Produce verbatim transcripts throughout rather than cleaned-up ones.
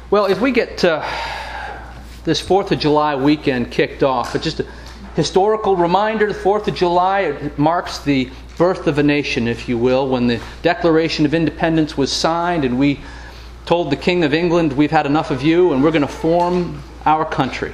Well, as we get uh, this fourth of July weekend kicked off, but just a historical reminder, the fourth of July it marks the birth of a nation, if you will, when the Declaration of Independence was signed and we told the King of England, we've had enough of you and we're going to form our country.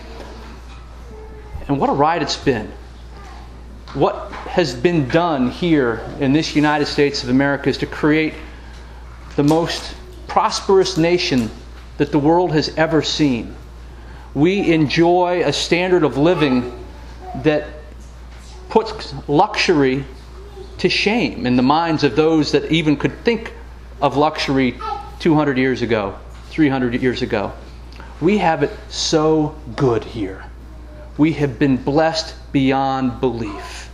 And what a ride it's been. What has been done here in this United States of America is to create the most prosperous nation that the world has ever seen. We enjoy a standard of living that puts luxury to shame in the minds of those that even could think of luxury two hundred years ago, three hundred years ago. We have it so good here. We have been blessed beyond belief.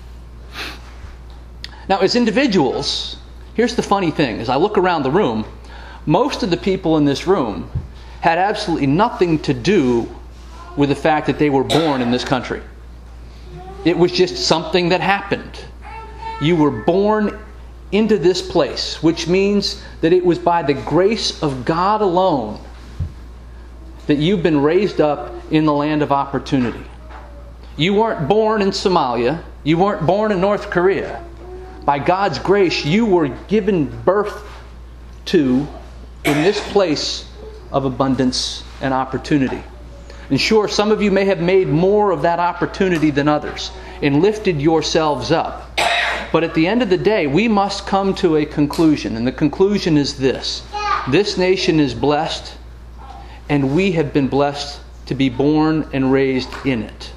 Now, as individuals, here's the funny thing. As I look around the room, most of the people in this room had absolutely nothing to do with the fact that they were born in this country. It was just something that happened. You were born into this place, which means that it was by the grace of God alone that you've been raised up in the land of opportunity. You weren't born in Somalia. You weren't born in North Korea. By God's grace, you were given birth to in this place of abundance and opportunity. And sure, some of you may have made more of that opportunity than others and lifted yourselves up. But at the end of the day, we must come to a conclusion. And the conclusion is this. This nation is blessed, and we have been blessed to be born and raised in it.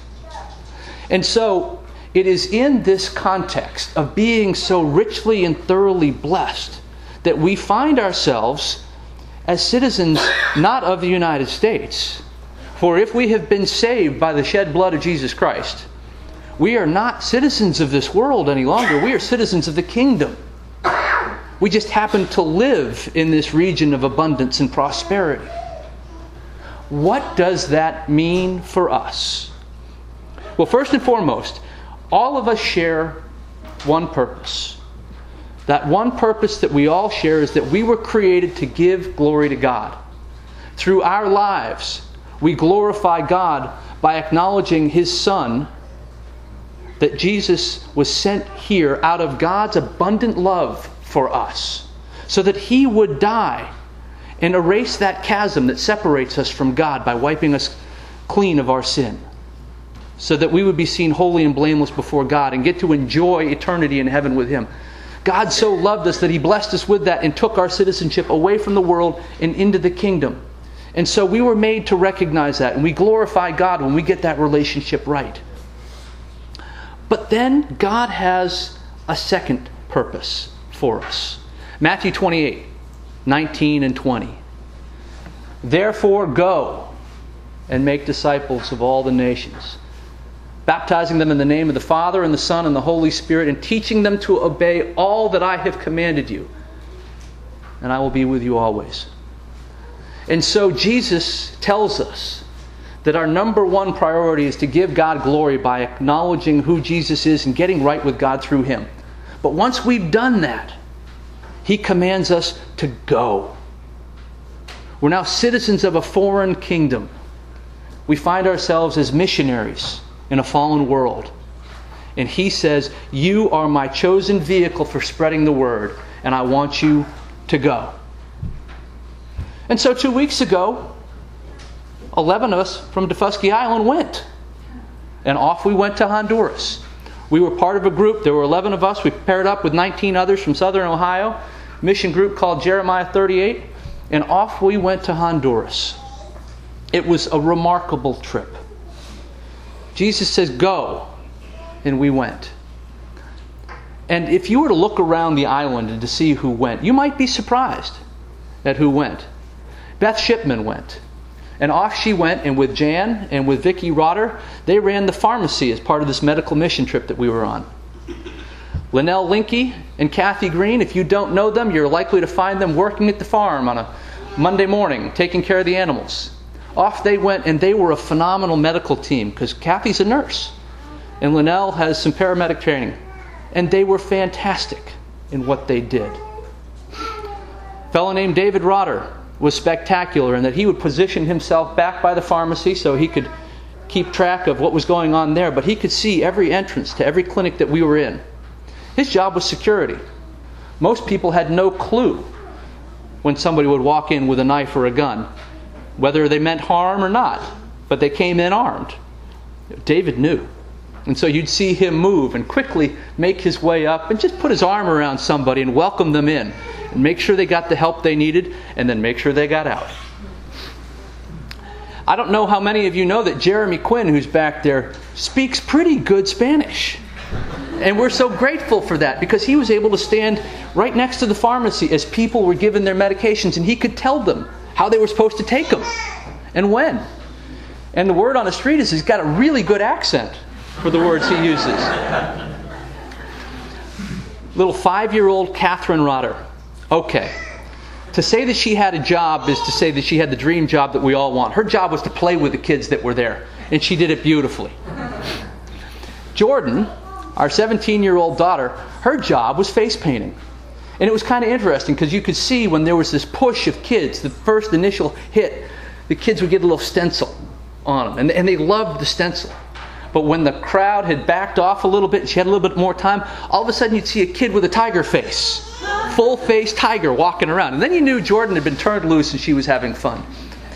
And so, it is in this context of being so richly and thoroughly blessed that we find ourselves as citizens not of the United States. For if we have been saved by the shed blood of Jesus Christ, we are not citizens of this world any longer. We are citizens of the kingdom. We just happen to live in this region of abundance and prosperity. What does that mean for us? Well, first and foremost, all of us share one purpose. That one purpose that we all share is that we were created to give glory to God. Through our lives, we glorify God by acknowledging His Son, that Jesus was sent here out of God's abundant love for us, so that He would die and erase that chasm that separates us from God by wiping us clean of our sin, so that we would be seen holy and blameless before God and get to enjoy eternity in heaven with Him. God so loved us that He blessed us with that and took our citizenship away from the world and into the kingdom. And so we were made to recognize that, and we glorify God when we get that relationship right. But then God has a second purpose for us. Matthew twenty-eight, nineteen and twenty. Therefore go and make disciples of all the nations, baptizing them in the name of the Father and the Son and the Holy Spirit, and teaching them to obey all that I have commanded you. And I will be with you always. And so Jesus tells us that our number one priority is to give God glory by acknowledging who Jesus is and getting right with God through Him. But once we've done that, He commands us to go. We're now citizens of a foreign kingdom. We find ourselves as missionaries in a fallen world. And He says, you are my chosen vehicle for spreading the word, and I want you to go. And so two weeks ago, eleven of us from Daufuskie Island went. And off we went to Honduras. We were part of a group. There were eleven of us. We paired up with nineteen others from Southern Ohio. Mission group called Jeremiah thirty-eight. And off we went to Honduras. It was a remarkable trip. Jesus says, go. And we went. And if you were to look around the island and to see who went, you might be surprised at who went. Beth Shipman went. And off she went, and with Jan and with Vicki Rotter, they ran the pharmacy as part of this medical mission trip that we were on. Linnell Linky and Kathy Green, if you don't know them, you're likely to find them working at the farm on a Monday morning, taking care of the animals. Off they went, and they were a phenomenal medical team, because Kathy's a nurse, and Linnell has some paramedic training. And they were fantastic in what they did. A fellow named David Rotter was spectacular in that he would position himself back by the pharmacy so he could keep track of what was going on there, but he could see every entrance to every clinic that we were in. His job was security. Most people had no clue when somebody would walk in with a knife or a gun, whether they meant harm or not, but they came in armed. David knew. And so you'd see him move and quickly make his way up and just put his arm around somebody and welcome them in and make sure they got the help they needed and then make sure they got out. I don't know how many of you know that Jeremy Quinn, who's back there, speaks pretty good Spanish. And we're so grateful for that because he was able to stand right next to the pharmacy as people were given their medications and he could tell them how they were supposed to take them and when. And the word on the street is he's got a really good accent for the words he uses. Little five-year-old Catherine Rotter. Okay. To say that she had a job is to say that she had the dream job that we all want. Her job was to play with the kids that were there. And she did it beautifully. Jordan, our seventeen-year-old daughter, her job was face painting. And it was kind of interesting because you could see when there was this push of kids, the first initial hit, the kids would get a little stencil on them. And, and they loved the stencil. But when the crowd had backed off a little bit and she had a little bit more time, all of a sudden you'd see a kid with a tiger face. Full-face tiger walking around. And then you knew Jordan had been turned loose and she was having fun.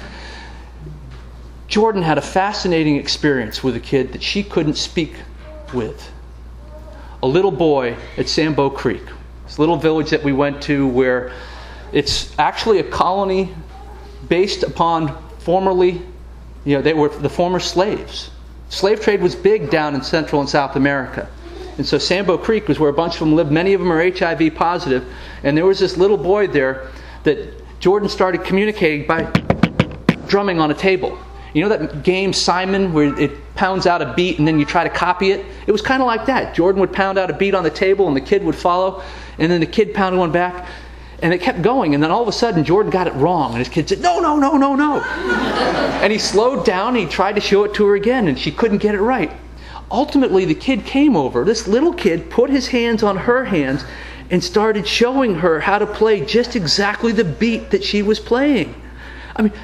Jordan had a fascinating experience with a kid that she couldn't speak with. A little boy at Sambo Creek. This little village that we went to where it's actually a colony based upon formerly, you know, they were the former slaves. Slave trade was big down in Central and South America. And so Sambo Creek was where a bunch of them lived. Many of them are H I V positive. And there was this little boy there that Jordan started communicating by drumming on a table. You know that game Simon where it pounds out a beat and then you try to copy it? It was kind of like that. Jordan would pound out a beat on the table and the kid would follow. And then the kid pounded one back. And it kept going. And then all of a sudden Jordan got it wrong. And his kid said, no, no, no, no, no. And he slowed down. And he tried to show it to her again. And she couldn't get it right. Ultimately, the kid came over. This little kid put his hands on her hands and started showing her how to play just exactly the beat that she was playing. I mean,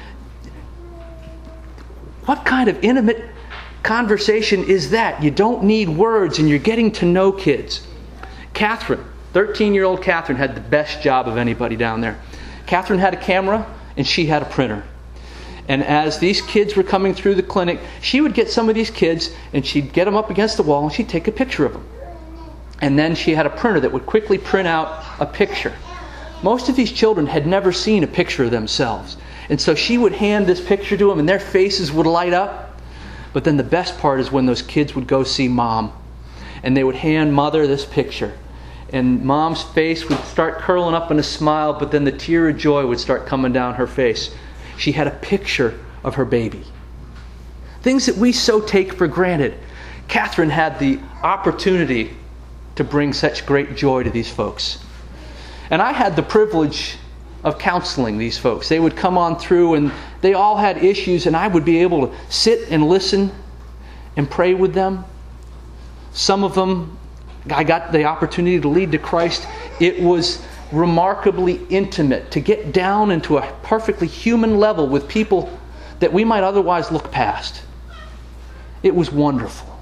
what kind of intimate conversation is that? You don't need words and you're getting to know kids. Catherine, thirteen-year-old Catherine had the best job of anybody down there. Catherine had a camera and she had a printer. And as these kids were coming through the clinic, she would get some of these kids and she'd get them up against the wall and she'd take a picture of them. And then she had a printer that would quickly print out a picture. Most of these children had never seen a picture of themselves. And so she would hand this picture to them and their faces would light up. But then the best part is when those kids would go see Mom. And they would hand Mother this picture. And Mom's face would start curling up in a smile, but then the tear of joy would start coming down her face. She had a picture of her baby. Things that we so take for granted. Catherine had the opportunity to bring such great joy to these folks. And I had the privilege of counseling these folks. They would come on through and they all had issues and I would be able to sit and listen and pray with them. Some of them I got the opportunity to lead to Christ. It was remarkably intimate to get down into a perfectly human level with people that we might otherwise look past. It was wonderful.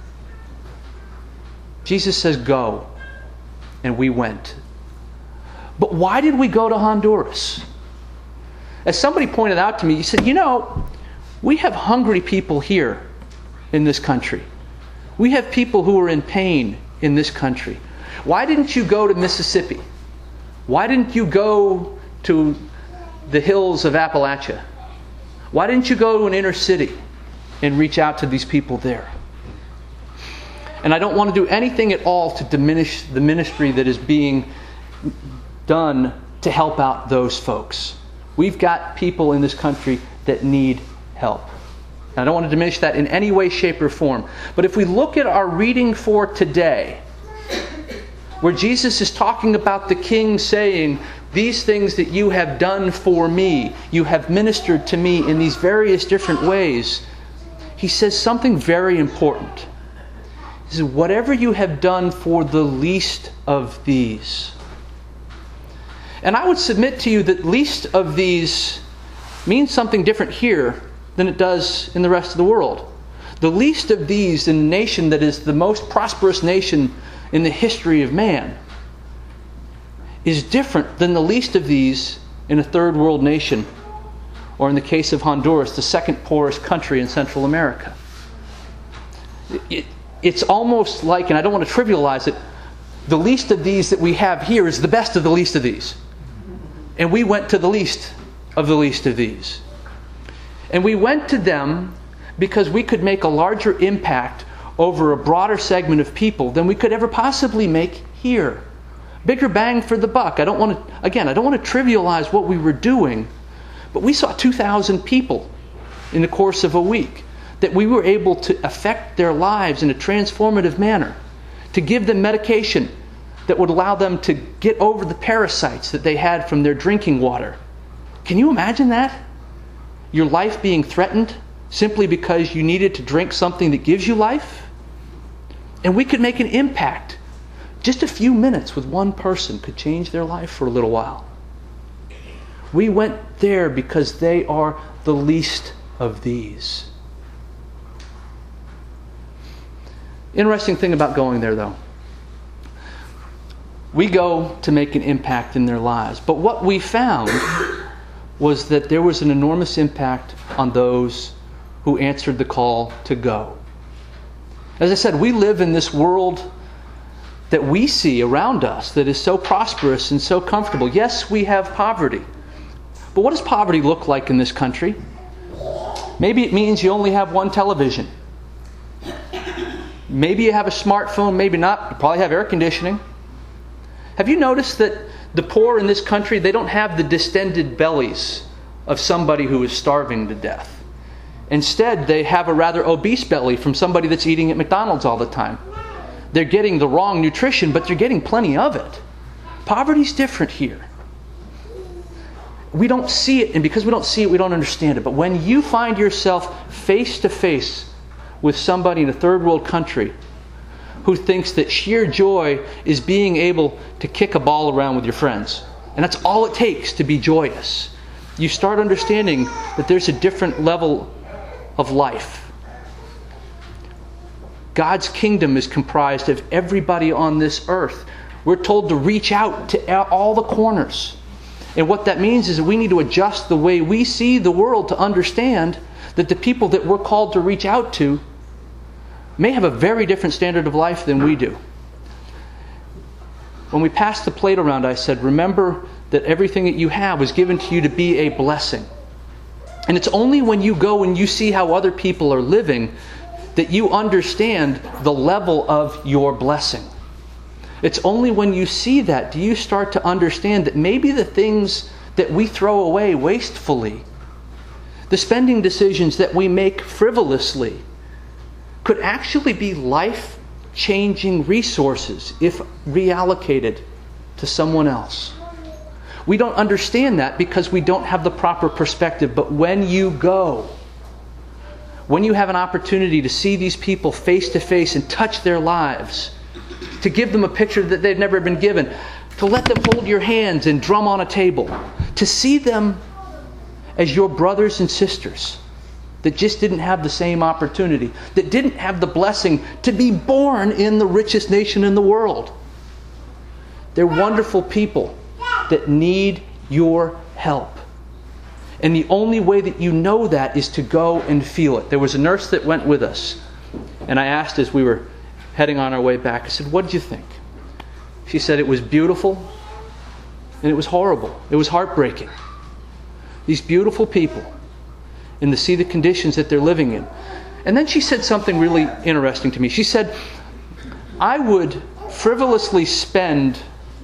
Jesus says, go. And we went. But why did we go to Honduras? As somebody pointed out to me, he said, you know, we have hungry people here in this country. We have people who are in pain in this country. Why didn't you go to Mississippi? Why didn't you go to the hills of Appalachia? Why didn't you go to an inner city and reach out to these people there? And I don't want to do anything at all to diminish the ministry that is being done to help out those folks. We've got people in this country that need help. And I don't want to diminish that in any way, shape, or form. But if we look at our reading for today, where Jesus is talking about the King saying, these things that you have done for me, you have ministered to me in these various different ways, he says something very important. He says, whatever you have done for the least of these. And I would submit to you that least of these means something different here than it does in the rest of the world. The least of these in a nation that is the most prosperous nation in the history of man is different than the least of these in a third world nation, or in the case of Honduras, the second poorest country in Central America. It, it's almost like, and I don't want to trivialize it, the least of these that we have here is the best of the least of these. And we went to the least of the least of these. And we went to them because we could make a larger impact over a broader segment of people than we could ever possibly make here. Bigger bang for the buck. I don't want to, again, I don't want to trivialize what we were doing, but we saw two thousand people in the course of a week that we were able to affect their lives in a transformative manner, to give them medication that would allow them to get over the parasites that they had from their drinking water. Can you imagine that? Your life being threatened simply because you needed to drink something that gives you life? And we could make an impact. Just a few minutes with one person could change their life for a little while. We went there because they are the least of these. Interesting thing about going there, though. We go to make an impact in their lives. But what we found was that there was an enormous impact on those who answered the call to go. As I said, we live in this world that we see around us that is so prosperous and so comfortable. Yes, we have poverty. But what does poverty look like in this country? Maybe it means you only have one television. Maybe you have a smartphone, maybe not. You probably have air conditioning. Have you noticed that the poor in this country, they don't have the distended bellies of somebody who is starving to death? Instead, they have a rather obese belly from somebody that's eating at McDonald's all the time. They're getting the wrong nutrition, but they're getting plenty of it. Poverty's different here. We don't see it, and because we don't see it, we don't understand it. But when you find yourself face to face with somebody in a third world country who thinks that sheer joy is being able to kick a ball around with your friends, and that's all it takes to be joyous, you start understanding that there's a different level of life. God's kingdom is comprised of everybody on this earth. We're told to reach out to all the corners. And what that means is that we need to adjust the way we see the world to understand that the people that we're called to reach out to may have a very different standard of life than we do. When we passed the plate around, I said, remember that everything that you have was given to you to be a blessing. And it's only when you go and you see how other people are living that you understand the level of your blessing. It's only when you see that do you start to understand that maybe the things that we throw away wastefully, the spending decisions that we make frivolously, could actually be life-changing resources if reallocated to someone else. We don't understand that because we don't have the proper perspective. But when you go, when you have an opportunity to see these people face to face and touch their lives, to give them a picture that they've never been given, to let them hold your hands and drum on a table, to see them as your brothers and sisters that just didn't have the same opportunity, that didn't have the blessing to be born in the richest nation in the world. They're wonderful people that need your help. And the only way that you know that is to go and feel it. There was a nurse that went with us, and I asked as we were heading on our way back, I said, what did you think? She said it was beautiful and it was horrible. It was heartbreaking. These beautiful people, and to see the conditions that they're living in. And then she said something really interesting to me. She said, I would frivolously spend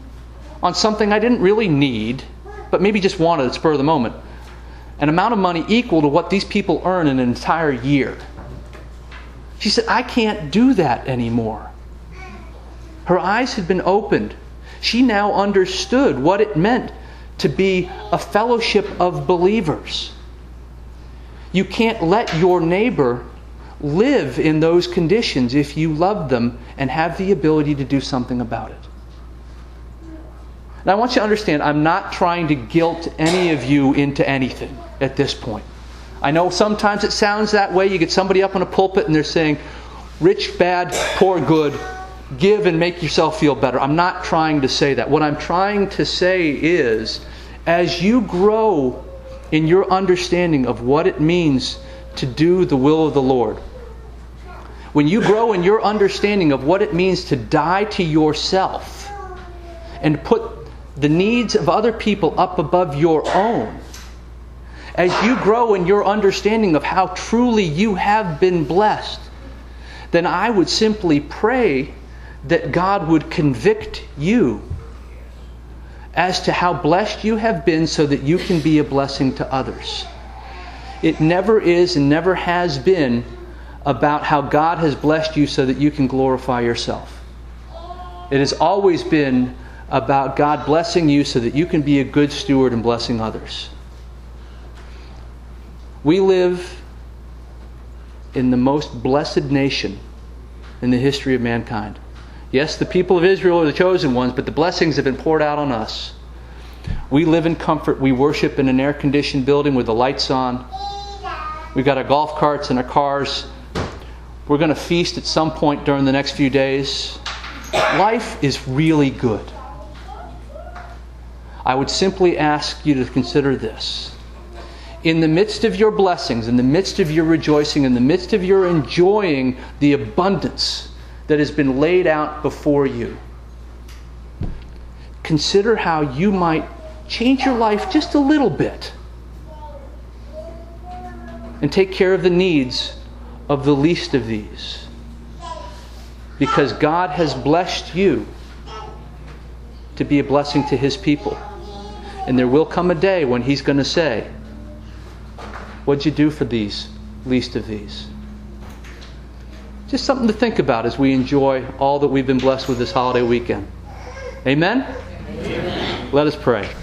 on something I didn't really need, but maybe just wanted at the spur of the moment, an amount of money equal to what these people earn in an entire year. She said, I can't do that anymore. Her eyes had been opened. She now understood what it meant to be a fellowship of believers. You can't let your neighbor live in those conditions if you love them and have the ability to do something about it. And I want you to understand, I'm not trying to guilt any of you into anything at this point. I know sometimes it sounds that way. You get somebody up on a pulpit and they're saying, rich, bad, poor, good, give and make yourself feel better. I'm not trying to say that. What I'm trying to say is, as you grow in your understanding of what it means to do the will of the Lord, when you grow in your understanding of what it means to die to yourself and put the needs of other people up above your own, as you grow in your understanding of how truly you have been blessed, then I would simply pray that God would convict you as to how blessed you have been so that you can be a blessing to others. It never is and never has been about how God has blessed you so that you can glorify yourself. It has always been about God blessing you so that you can be a good steward and blessing others. We live in the most blessed nation in the history of mankind. Yes, the people of Israel are the chosen ones, but the blessings have been poured out on us. We live in comfort. We worship in an air-conditioned building with the lights on. We've got our golf carts and our cars. We're going to feast at some point during the next few days. Life is really good. I would simply ask you to consider this. In the midst of your blessings, in the midst of your rejoicing, in the midst of your enjoying the abundance that has been laid out before you, consider how you might change your life just a little bit and take care of the needs of the least of these. Because God has blessed you to be a blessing to His people. And there will come a day when He's going to say, what'd you do for these least of these? Just something to think about as we enjoy all that we've been blessed with this holiday weekend. Amen? Amen. Let us pray.